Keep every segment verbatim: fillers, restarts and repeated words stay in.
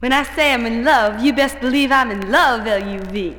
When I say I'm in love, you best believe I'm in love, L U V.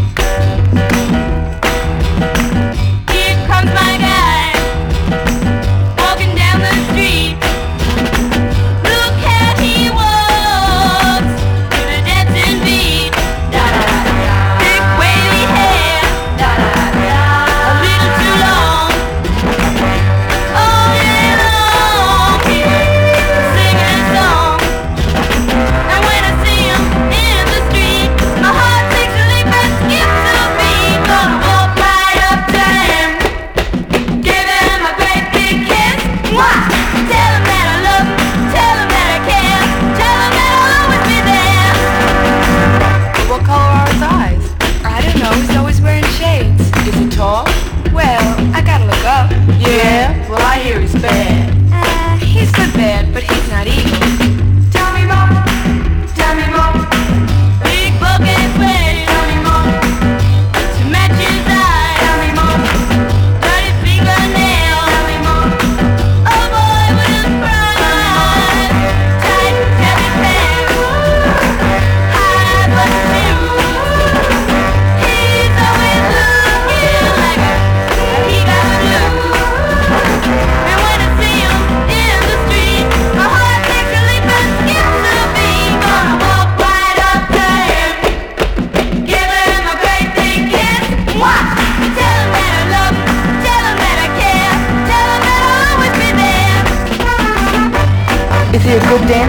Here comes my guy, walking down the street. Look how he walks to the dancing beat. Da da da da. Big wavy hair. Da da da da. A little too long. All day long he's singing a song. And when I see him in the street, my heart takes a leap and skips a beat. Gonna walk right up to him, give him a great big kiss. Mwah! Tell him that I love him, tell him that I care, tell him that I'll always be there. What color are his eyes? I don't know, he's always wearing shades. Is he tall? Well, I gotta look up. Yeah, well I hear he's bad. Uh, he's good bad, but he's not evil. Tell me more, tell me more. Big bucket sweaty, Tell me more, to match his eyes. tell me more, Dirty fingernails, tell me more. a boy with his pride. Tight, heavy pants, high button shoes. He's always looking like he got the blues. And when I see him in the street, my heart takes a leap and skips a beat. Gonna walk right up to him, give him a great big kiss. Mwah! Tell him that I love him, tell him that I care, tell him that I'll always be there. Is he a good dancer?